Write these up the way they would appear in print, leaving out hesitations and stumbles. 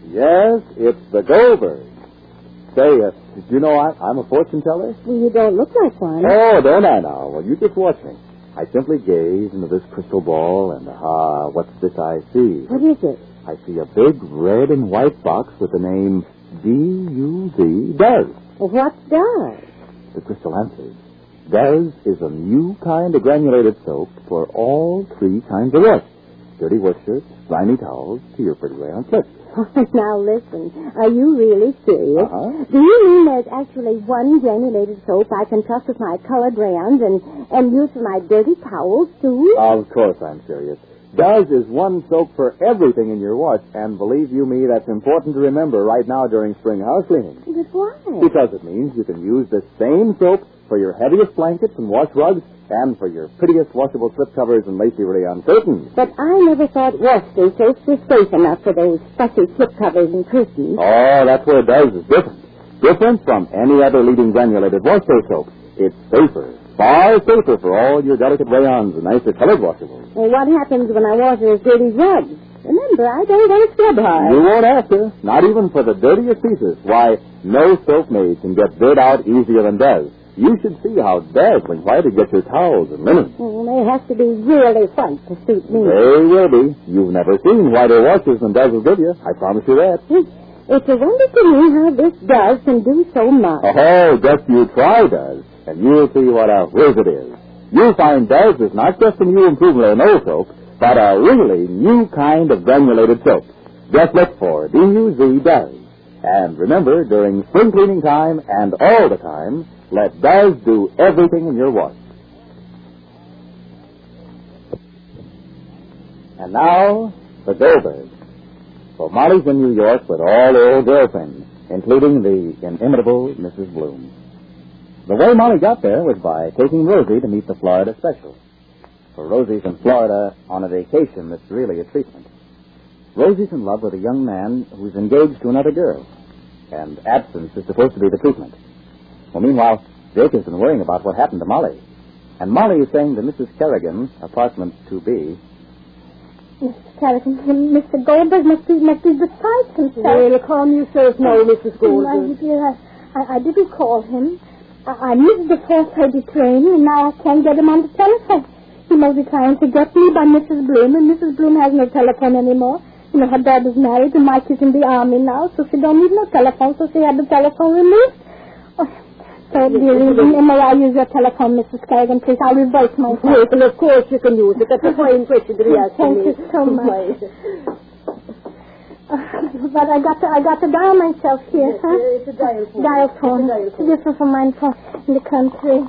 Yes, it's the Goldberg. Say, did you know I'm a fortune teller? Well, you don't look like one. Oh, don't I now? Well, you just watch me. I simply gaze into this crystal ball, and what's this I see? What is it? I see a big red and white box with the name D-U-Z, Does. What does? The crystal answers. Does is a new kind of granulated soap for all three kinds of wash. Dirty work shirts, slimy towels, to your pretty rayon slips. Now, listen. Are you really serious? Uh-huh. Do you mean there's actually one granulated soap I can trust with my colored crayons and use for my dirty towels, too? Of course I'm serious. Does is one soap for everything in your wash, and believe you me, that's important to remember right now during spring house cleaning. But why? Because it means you can use the same soap for your heaviest blankets and wash rugs, and for your prettiest washable slip covers and lacy rayon curtains. But I never thought wash day soaps were safe enough for those fussy slip covers and curtains. Oh, that's where Does is different. Different from any other leading granulated wash day soap. It's safer. Far safer for all your delicate rayons and nicer colored washables. Well, what happens when I wash those dirty rugs? Remember, I don't want to scrub hard. You won't have to. Not even for the dirtiest pieces. Why, no soap maid can get dirt out easier than Does. You should see how dazzling white it gets your towels and linen. Well, they have to be really white to suit me. They will be. You've never seen whiter washes than Does will give you. I promise you that. It's a wonder to me how this Does can do so much. Oh, just you try Does, and you'll see what a whiz it is. You'll find Does is not just a new improvement on old soap, but a really new kind of granulated soap. Just look for D-U-Z Does. And remember, during spring cleaning time and all the time, let Does do everything in your wash. And now, the Goldberg. For Molly's in New York with all her old girlfriends, including the inimitable Mrs. Bloom. The way Molly got there was by taking Rosie to meet the Florida special. For Rosie's in Florida on a vacation that's really a treatment. Rosie's in love with a young man who's engaged to another girl, and absence is supposed to be the treatment. Well, meanwhile, Jake has been worrying about what happened to Molly. And Molly is saying to Mrs. Kerrigan, apartment 2B, Mrs. Kerrigan, Mr. Goldberg must be beside himself. Well, calm yourself now, Mrs. Goldberg. My dear, I didn't call him. I missed the 4:30 train, and now I can't get him on the telephone. He must be trying to get me by Mrs. Bloom, and Mrs. Bloom has no telephone anymore. You know, her dad is married, and Mike is in the army now, so she don't need no telephone, so she had the telephone removed. Oh, so, dearie, may I use your telephone, Mrs. Kerrigan, please? I'll reverse myself. Yes, well, of course you can use it. That's a fine question to be asking. Thank you so much. But I got to dial myself here, Yes, huh? it's a dial phone. Dial phone. It's a dial phone. Different from mine phone in the country.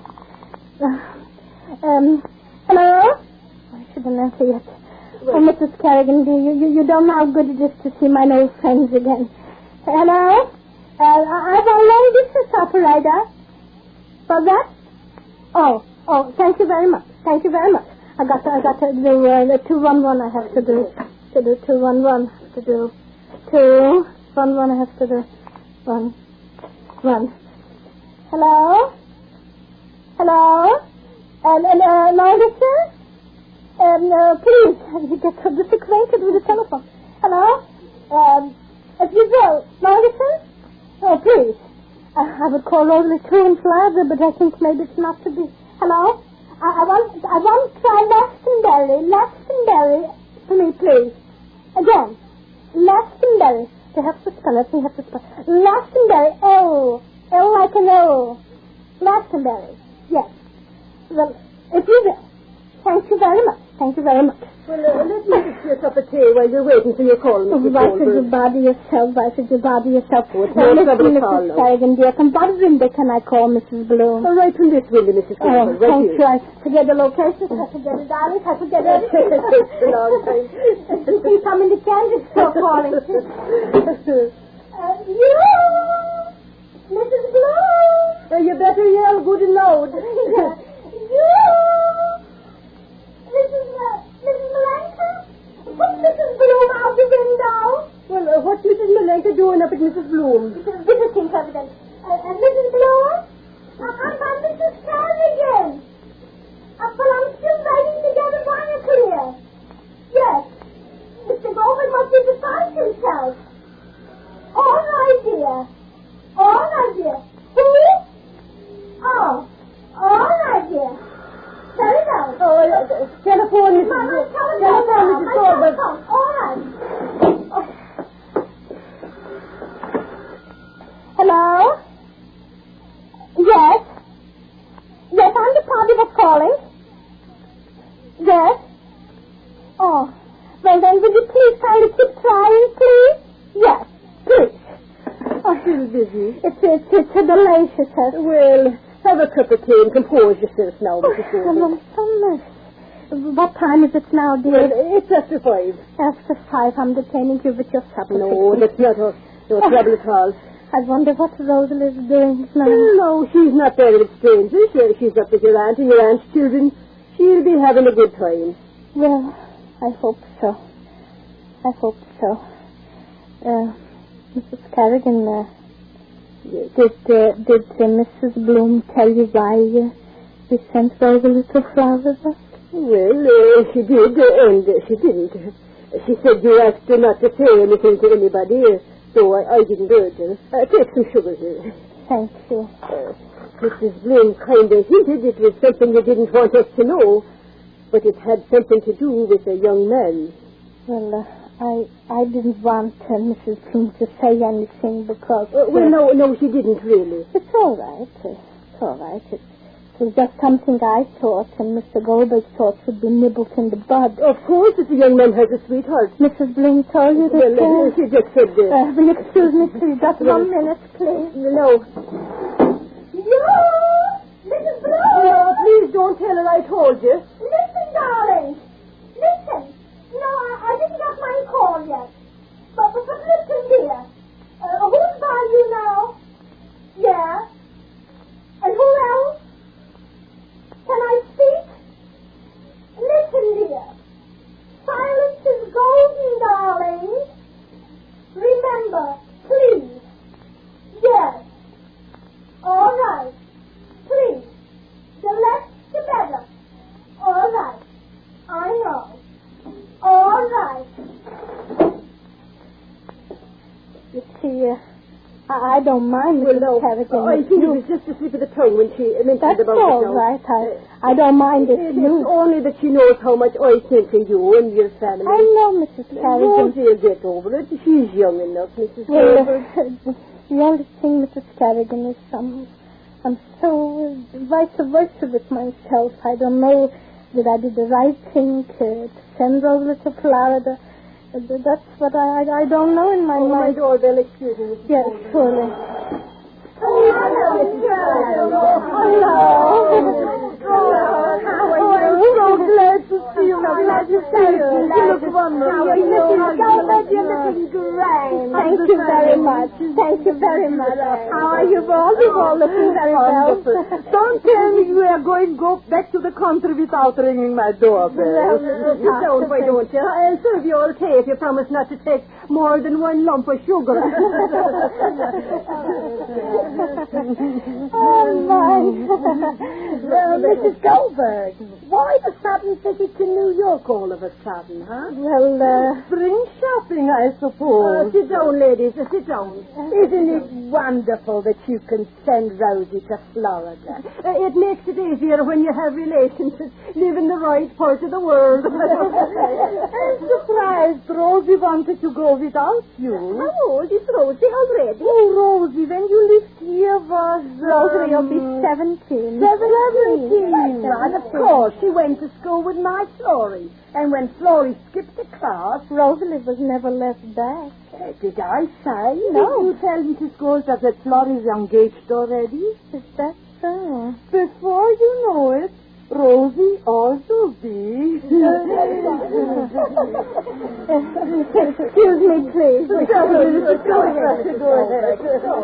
Hello? I shouldn't answer yet. Oh, Mrs. Kerrigan, you don't know how good it is to see my old friends again. Hello? I want a long distance operator. For that? Oh, thank you very much. Thank you very much. I got to do the 211 I have to do. To do 211 to do. 211 I have to do. Run. Hello? Hello? Margaret? Please, you get so disacquainted with the telephone. Hello? If you will, Margaret? Oh, please. I would call Rosalie too in Florida, but I think maybe it's not to be. Hello? I want to try Lastonberry for me, please. Again. Lastonberry. You have to spell it. Lastonberry. O like an O. Lastonberry. Yes. Well, if you will. Thank you very much. Thank you very much. Well, let me fix you a cup of tea while you're waiting for your call, Mrs. Why should you Goldberg. bother yourself? Oh, it's no trouble at all, Mrs. no. Kerrigan, dear, from what window can I call Mrs. Bloom? All right from this window, Mrs. Oh, Goldberg. thank Right you. I forget the location. I forget it, darling. I forget everything. It's a long time. You think I'm in the candy store calling. You! Mrs. Bloom! You better yell good and loud. You! Mrs. Malenka? Put Mrs. Bloom out the window. Well, what's Mrs. Malenka doing up at Mrs. Bloom's? Visiting evidence. Mrs. Bloom? I'm Mrs. Kerrigan. Well, I'm still waiting to get a wire clear. Yes. Mr. Goldberg must be beside himself. Telephone, Mrs. Mama, Telephone, Mrs. Goldberg. All right. Oh. Hello? Yes? Yes, I'm the party that's calling. Yes? Oh. Well, then, would you please kindly keep trying, please? Yes, please. I'm still busy. It's a delay, she says. Well, have a cup of tea and compose yourself now, Mrs. Goldberg. So nice. What time is it now, dear? Well, it's after 5. After 5. I'm detaining you with your supper. No, that's not her. No trouble at all. I wonder what Rosalie is doing now. No, she's not there with strangers. She's up with your aunt and your aunt's children. She'll be having a good time. Well, I hope so. I hope so. Mrs. Carrigan, did Mrs. Bloom tell you why we sent Rosalie to Florida? Well, she did, and she didn't. She said you asked her not to say anything to anybody, so I didn't urge her. Take some sugar here. Thank you. Mrs. Bloom kind of hinted it was something you didn't want us to know, but it had something to do with a young man. Well, I didn't want Mrs. Bloom to say anything because... well, no, she didn't really. It's all right. It's all right. It was just something I thought, and Mr. Goldberg thought should be nibbled in the bud. Of course, if a young man has a sweetheart. Mrs. Bloom told you that... Well, she just said... will you excuse me, please? Just 1 minute, please. No. You! Mrs. Bloom! Please don't tell her I told you. Listen, darling. Listen. No, I didn't get my call yet. But listen, dear. Who's by you now? Yeah. And who else? Can I speak? Listen, dear. Silence is golden, darling. Remember, please. Yes. All right. Please. The less, the better. All right. I know. All right. You see, I don't mind Mrs. Carrigan. I think it was just a slip of the tongue when she mentioned That's about all it. right. I don't mind it. It's only that she knows how much I think of you and your family. I know, Mrs. Carrigan. Rosie will get over it. She's young enough, Mrs. Well, Carrigan. the only thing, Mrs. Carrigan, is I'm so vice versa with myself. I don't know that I did the right thing to send Rosalie to Florida. That's what I don't know in my mind. My doorbell, excuse me. Yes, surely. Hello, Mrs. Hello. How are you? I'm so glad to see you. So glad to see you. You look wonderful. How are you? You're looking great. Thank you very much. Thank you very much. How are you all? You're all looking very well. Don't tell me you are going to go back to the country without ringing my doorbell. Don't, why don't you? I'll serve you all tea if you promise not to take more than 1 lump of sugar. Oh, my. Mrs. Goldberg, why the sudden visit to New York all of a sudden, huh? Well, spring shopping, I suppose. Sit down, ladies. Sit down. Isn't it wonderful that you can send Rosie to Florida? It makes it easier when you have relations that live in the right part of the world. I'm surprised Rosie wanted to go without you. How old is Rosie already? Oh, Rosie, when you lived here was... Rosie will be 17. 17. Right, of course. She went to school with my Florrie. And when Florrie skipped the class... Rosalie was never left back. Did I say? No. Did you tell Mrs. Goldberg that Florrie's engaged already? Is that so? Before you know it, Rosie also be. Excuse me, please. Go ahead.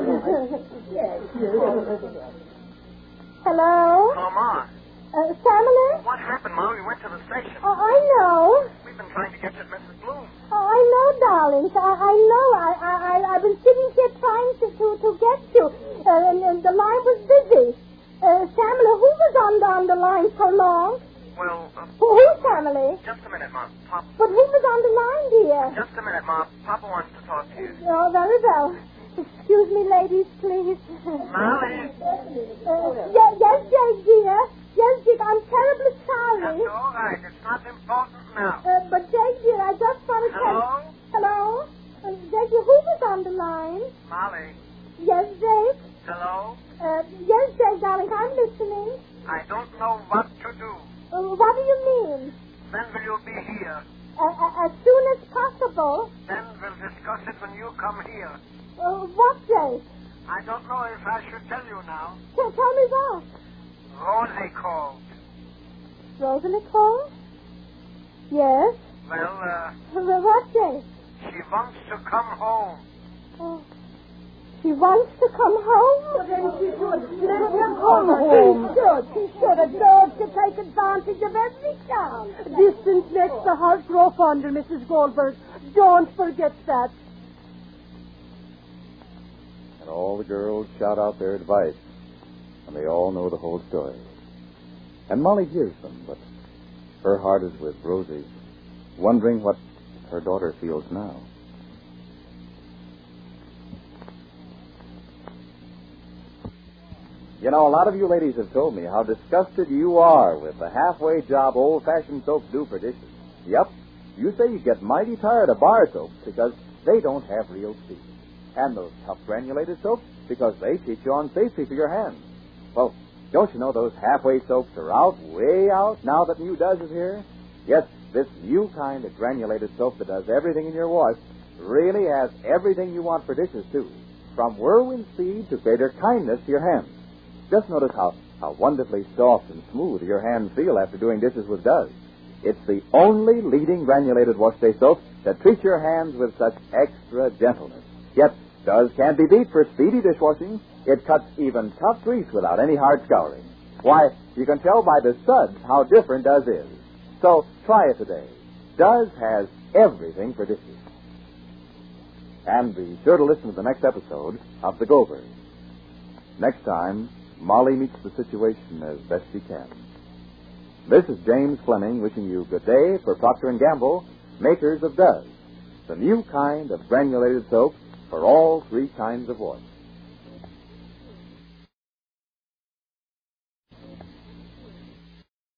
Hello? Oh, Ma. Family? What happened, Ma? We went to the station. I know. We've been trying to get you at Mrs. Bloom. I know, darlings. I know. I've been sitting here trying to get you. And the line was busy. Family, who was on the line so long? Well, Who, family? just a minute, Ma. Pop. But who was on the line, dear? Just a minute, Ma. Papa wants to talk to you. Oh, very well. Excuse me, ladies, please. Molly. Yes, Jay, dear. Yes, Dick, I'm terribly sorry. That's all right. It's not important now. But, Jake, dear, I just want to tell... Hello? Hello? Jake, who was on the line? Molly. Yes, Jake? Hello? Yes, Jake, darling, I'm listening. I don't know what to do. What do you mean? When will you be here? As soon as possible. Then we'll discuss it when you come here. What, Jake? I don't know if I should tell you now. Tell me what? Rosie called. Rosalie called? Yes? Well, What, Jake? she wants to come home. Oh. She wants to come home? Well, then she should. Let her come home. She should have loved to take advantage of every chance. Distance makes the heart grow fonder, Mrs. Goldberg. Don't forget that. And all the girls shout out their advice, and they all know the whole story. And Molly hears them, but her heart is with Rosie, wondering what her daughter feels now. You know, a lot of you ladies have told me how disgusted you are with the halfway job old-fashioned soaps do for dishes. Yep, you say you get mighty tired of bar soaps because they don't have real speed. And those tough granulated soaps because they teach you on safety for your hands. Well, don't you know those halfway soaps are out, way out, now that new Does is here? Yes, this new kind of granulated soap that does everything in your wash really has everything you want for dishes, too. From whirlwind speed to greater kindness to your hands. Just notice how wonderfully soft and smooth your hands feel after doing dishes with Does. It's the only leading granulated wash-day soap that treats your hands with such extra gentleness. Yet, Does can't be beat for speedy dishwashing. It cuts even tough grease without any hard scouring. Why, you can tell by the suds how different Does is. So, try it today. Does has everything for dishes. And be sure to listen to the next episode of The Goldbergs. Next time, Molly meets the situation as best she can. This is James Fleming wishing you good day for Procter & Gamble, makers of Does, the new kind of granulated soap for all three kinds of wash.